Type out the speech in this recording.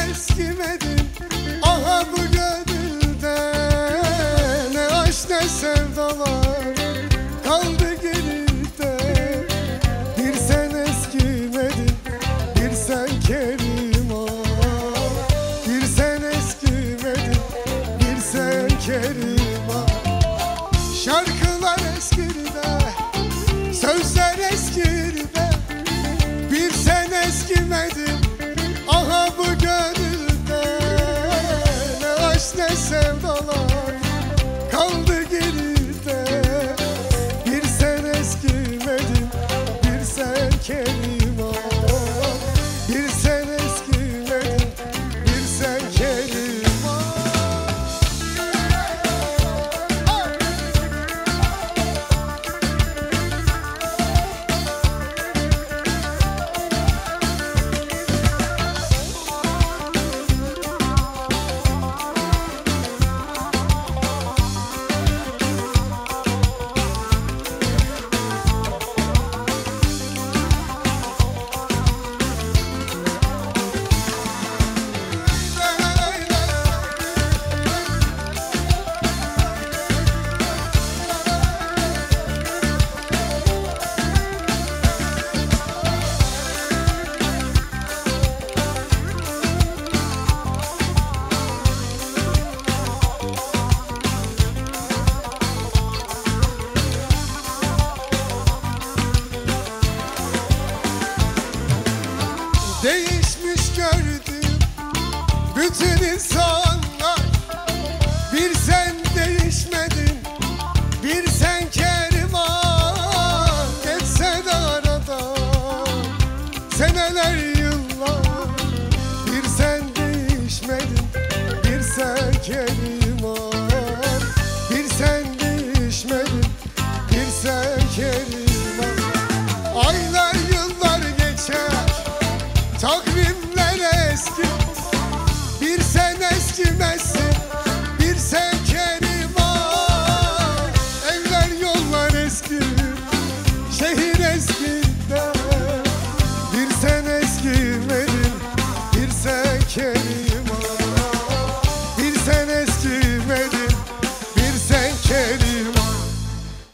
eskimedin. Aha bu gönülde ne aşk ne sevdalar kaldı geride. Bir sen eskimedin, bir sen Kerima. Bir sen eskimedin, bir sen Kerima. Şarkılar eskirde, sözler eskirde. Bir sen eskimedin, aha bu gönülde ne aşk ne sevdalar kaldı geride. Bir sen eskimedin, bir sen Kerima. Bir sen eskimedin, bir sen Kerima. Değişmiş gördüm bütün insanlar. Bir sen değişmedin, bir sen Keriman. Geçse de aradan seneler yıllar. Bir sen değişmedin, bir sen Keriman. Bir sen değişmedin, bir sen Keriman. Ay